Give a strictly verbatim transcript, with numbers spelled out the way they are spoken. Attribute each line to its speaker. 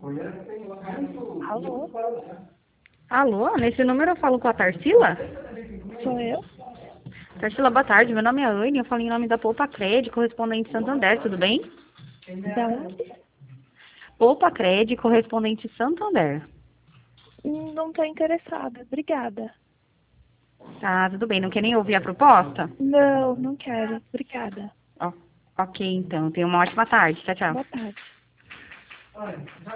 Speaker 1: Alô?
Speaker 2: Alô, nesse número eu falo com a Tarsila?
Speaker 1: Sou eu?
Speaker 2: Tarsila, boa tarde. Meu nome é Anne, eu falo em nome da Poupa Cred, correspondente Santander, tudo bem?
Speaker 1: Da onde?
Speaker 2: Poupa Cred, correspondente Santander.
Speaker 1: Hum, Não estou interessada. Obrigada.
Speaker 2: Tá, tudo bem. Não quer nem ouvir a proposta?
Speaker 1: Não, não quero. Obrigada.
Speaker 2: Ó, ok, então. Tenha uma ótima tarde. Tchau, tchau.
Speaker 1: Boa tarde.